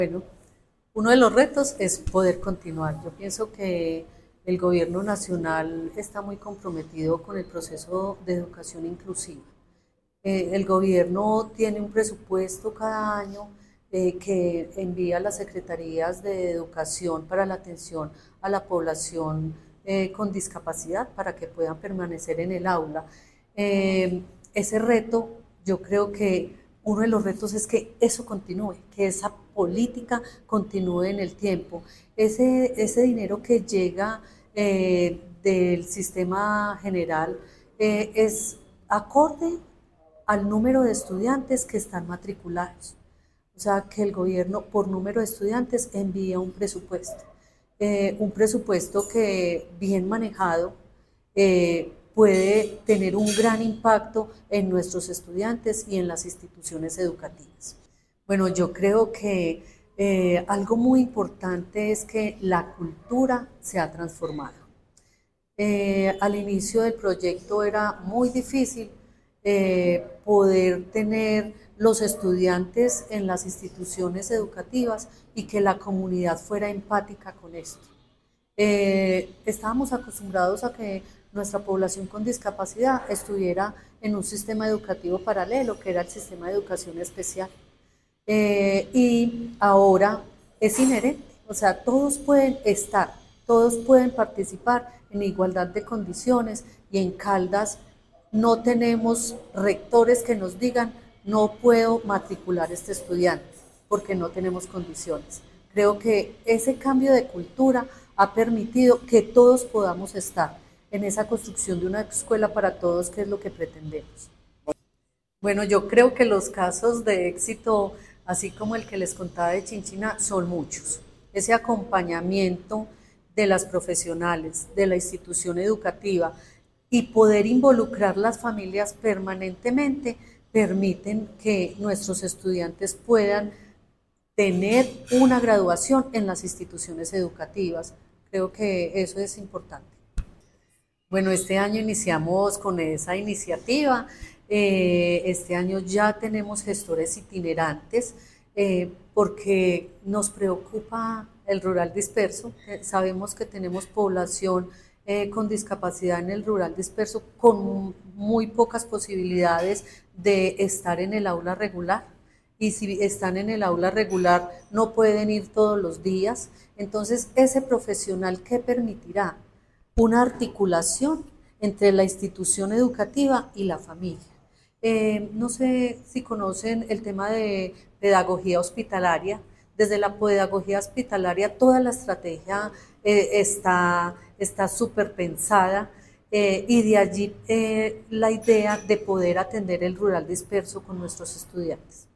Bueno, uno de los retos es poder continuar. Yo pienso que el gobierno nacional está muy comprometido con el proceso de educación inclusiva. El gobierno tiene un presupuesto cada año que envía a las secretarías de educación para la atención a la población con discapacidad para que puedan permanecer en el aula. Ese reto, yo creo que uno de los retos es que eso continúe, que esa política continúe en el tiempo. Ese dinero que llega del sistema general es acorde al número de estudiantes que están matriculados. O sea, que el gobierno por número de estudiantes envía un presupuesto que bien manejado puede tener un gran impacto en nuestros estudiantes y en las instituciones educativas. Bueno, yo creo que algo muy importante es que la cultura se ha transformado. Al inicio del proyecto era muy difícil poder tener los estudiantes en las instituciones educativas y que la comunidad fuera empática con esto. Estábamos acostumbrados a que nuestra población con discapacidad estuviera en un sistema educativo paralelo, que era el sistema de educación especial. Y ahora es inherente, o sea, todos pueden estar, todos pueden participar en igualdad de condiciones y en Caldas no tenemos rectores que nos digan no puedo matricular a este estudiante porque no tenemos condiciones. Creo que ese cambio de cultura ha permitido que todos podamos estar en esa construcción de una escuela para todos, que es lo que pretendemos. Bueno, yo creo que los casos de éxito, así como el que les contaba de Chinchina, son muchos. Ese acompañamiento de las profesionales, de la institución educativa y poder involucrar las familias permanentemente permiten que nuestros estudiantes puedan tener una graduación en las instituciones educativas. Creo que eso es importante. Bueno, este año iniciamos con esa iniciativa. Este año ya tenemos gestores itinerantes porque nos preocupa el rural disperso. Sabemos que tenemos población con discapacidad en el rural disperso con muy pocas posibilidades de estar en el aula regular. Y si están en el aula regular no pueden ir todos los días. Entonces, ese profesional que permitirá una articulación entre la institución educativa y la familia. No sé si conocen el tema de pedagogía hospitalaria. Desde la pedagogía hospitalaria toda la estrategia está súper pensada y de allí la idea de poder atender el rural disperso con nuestros estudiantes.